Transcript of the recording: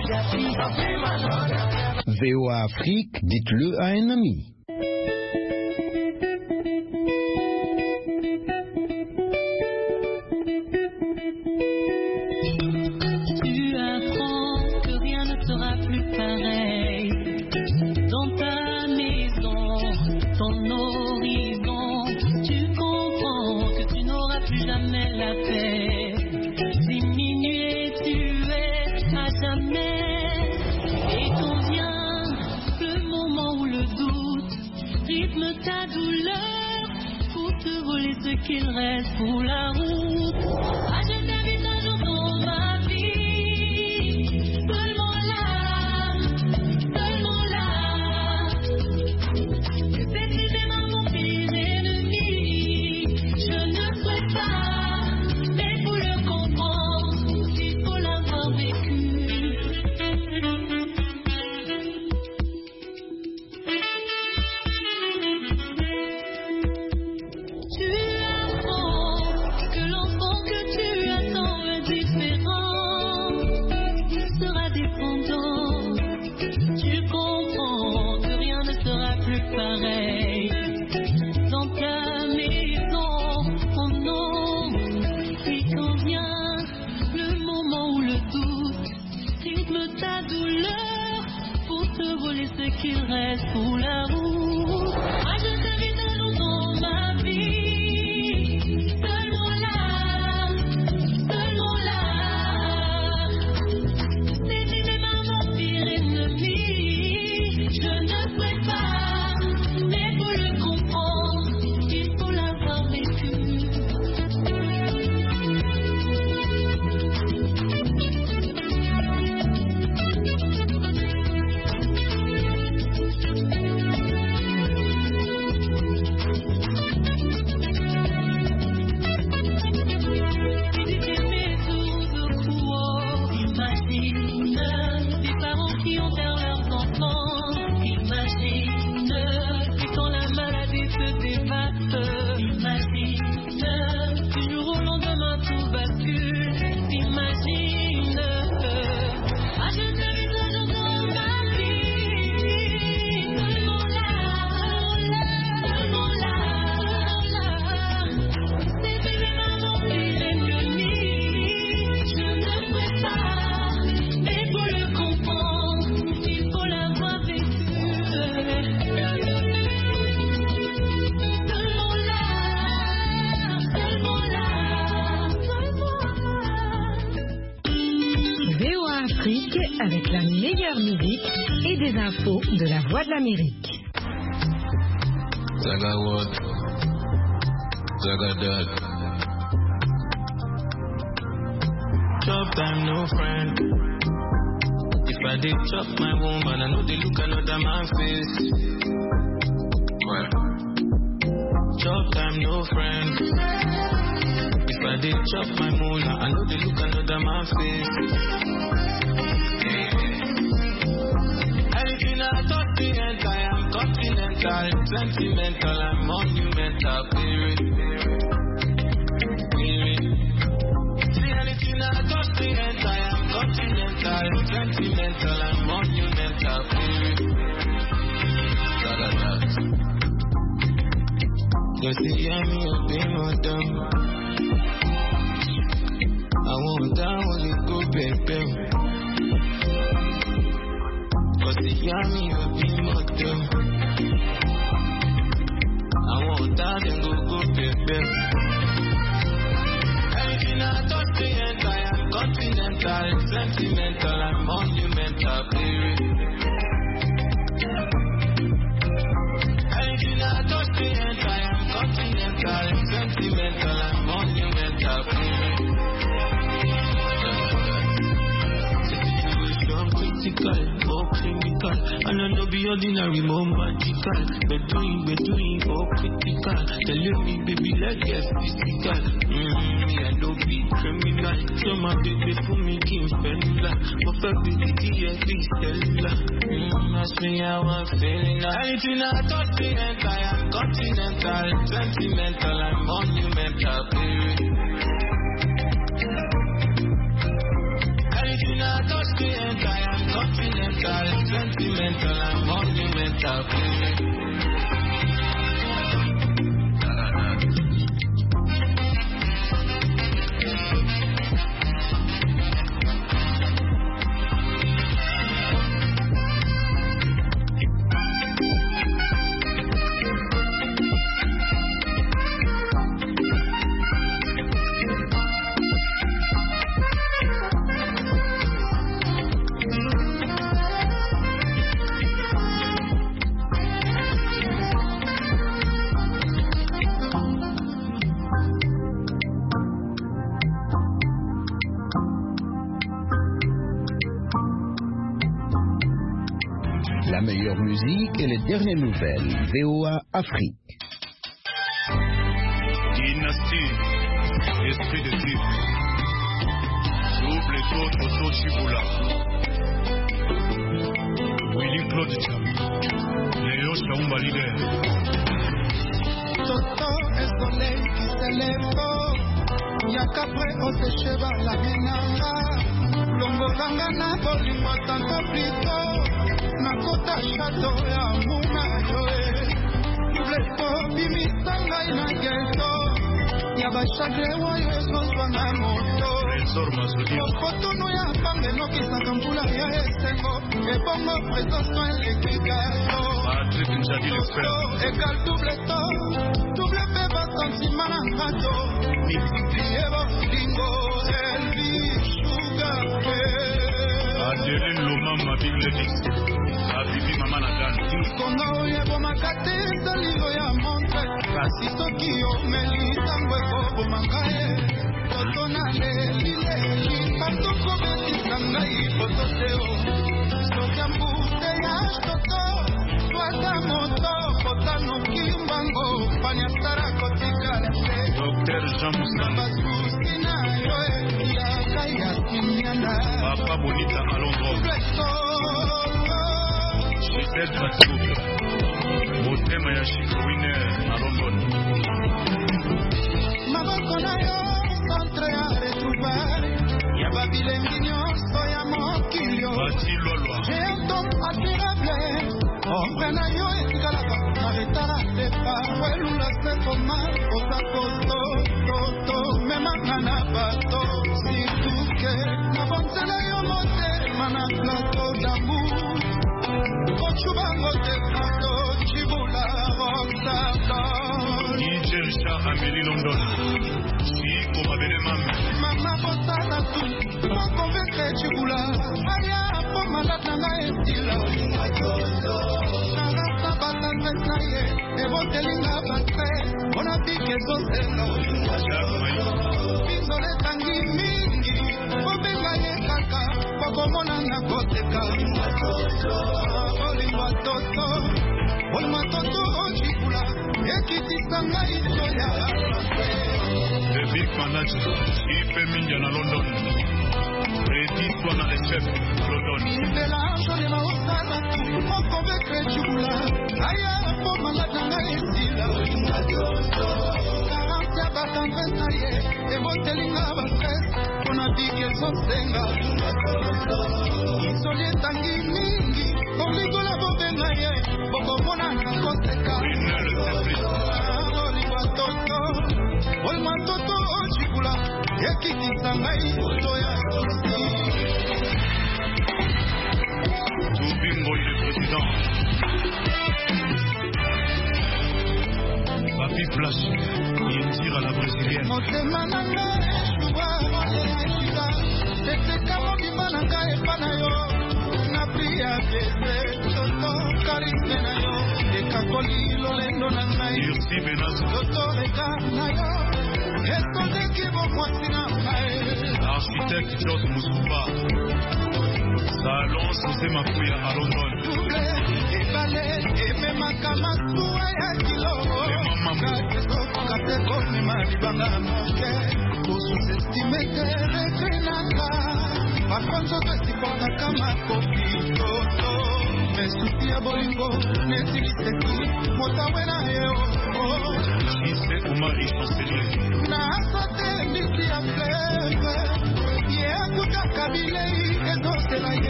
VOA Afrique, dites-le à un ami. Tu apprends que rien ne sera plus pareil dans ta maison, ton horizon. Tu comprends que tu n'auras plus jamais la paix. Diminué, tu es à jamais. Et quand vient le moment où le doute rythme ta douleur pour te voler ce qu'il reste pour la route. Ah, je t'invite un jour dans ma vie, seulement là, seulement là. Que précisément mon pire ennemi, je ne souhaite pas, mais pour le comprendre, il faut l'avoir vécu. Tu apprends que l'enfant que tu attends indifférent sera dépendant. Tu comprends que rien ne sera plus pareil dans ta maison, oh non. Et quand vient le moment où le doute rythme ta douleur pour te voler ce qu'il reste pour la route. Ah, je t'invite à nous dans ma vie, seulement là, seulement là. Précisément mon pire ennemi, je ne souhaite pas, mais pour le comprendre, il faut l'avoir vécu. Imagine des parents qui ont perdu leurs enfants. Imagine quand la maladie se dévaste. Imagine du jour au lendemain tout bascule. Imagine ah, je t'invite un jour dans ma vie, seulement là, seulement là. C'est vraiment mon pire ennemi, je ne souhaite pas, mais pour le comprendre, il faut l'avoir vécu. Seulement là, seulement là, VOA Afrique avec la meilleure musique et des infos de la Voix de l'Amérique. Zaga what? Zaga that. Chop time, no friend. If I did chop my woman, I know they look another man's face. Well, chop time, no friend. If I did chop my mona, I know they look another man's face. Anything I touch the end, I am continental, sentimental, and monumental, period. See anything I touch the end, I am continental, sentimental, and monumental, period. Cause you hear me up in my dumb. I want that when you go, baby. Cause you hear me up in my dumb. I want that and go, baby. Anything I touch the end, I am continental, sentimental, and monumental, period. Anything I touch the end, I am continental, sentimental, and monumental, period. Critical, more clinical, and I know be ordinary, more magical. Bedoing, more critical. Tell me, baby, let's get physical. I don't be criminal. So my baby for me, King Fella. My baby, DSB Stella. Ask me how I'm feeling. Anything I touch the end, I am continental, sentimental, and monumental, period. Anything I touch the end, I am Physical, sentimental, and monumental. La meilleure musique et les dernières nouvelles. VOA Afrique. Dynastie, esprit de type. Double Toto Chibula. Willy Claude Cham. Léo Chaumba leader. Toto et soleil qui s'élève. Y'a qu'après on se cheva la minanga. Longolanga na bolingo tanto plito. Nakota chateau ya muna yoe. Bleto bimisanga ina geto. Yaba chagre wayo soswa na moto. Kotono ya pange no kisaka mbula ya esengo. Ebongo prestation elekikato. Toto egal double to. Double beba sentiment na ngato. Multiplié bolingo Elvis Sugar Adele Loma Mabig Ladies. Abibi Mama Nagano. Konga oye bomakate salilo ya monte. Kasi soki yo melisa ngweko bomangaye. Toto na lelile. Patoko betisa ngai potoseo. Soki ambute ya toto. Swata moto. Potano kimbango. Panyastara kotika lese. Dr. Jean Moussa. Nabasusi na yoe. Ya kaya kinyana. Papa Bonita à Londres. Gisèle Patou. Motema ya Chico Winner à London. Maboko na yo centre ya retrouver. Ya babilengi nyonso ya mokilio. Bati Lolwa. J'ai un temps admirable. Ombre na yo esikalaka na retara tepa. Welula se koma osa koto toto. Memanga na bato. Surtout que nabonzela yo motema na plateau d'amour. Kochubango te kato chibula rosata. Nigel Shah Amélie London. Chico Mabelemam. Mama botala tu. Moko veke chibula. Aya po malata na estila. Narata batanze saye. Evo telinga batre. Ona pike soselo. Bizole tangi mingi. Obenga ye kaka. Poko mona na koteka. Olimba toto. Olima toto ochikula. Ekitisa ngai soya. The Big Manager. Ipe Minja na London. Redi Twana le chef London. Mbela jole maosala. Moko veke chibula. Aya po malata na estila. Karantia batanze saye. Evo telinga batres. Ona pike sosenga. Isole tangi mingi. Oligola bobenga ye. Boko mona na koteka. Winner le Oliwa toto. Olma toto ochikula. Ekitisa ngai soya. Toubingo il est président. Papi Flash. Il tire à la brésilienne. Motema na ngai shuwa waleaisa. Teteka mobima na ngai epana yo. Na pria kese toto karisme na yo. Ekakoli lolendo na ngai. Irsi Benazo. Toto reka na yo. Esondeki bomwasi na ngai. Architecte George Moussouba. Salon José Mafouya à London. Double ebale ememaka masuwa ya kilo. Kateko mimali moke. Osusestime te nanga. Pakonzo tesipotaka makopi toto. Mesuti ya bolingo nesiliseki. Motawe na yo. Gisè Omari Chancelier. Na asote mbisi ya fleve. Ye akuta kabilei ezosela ye.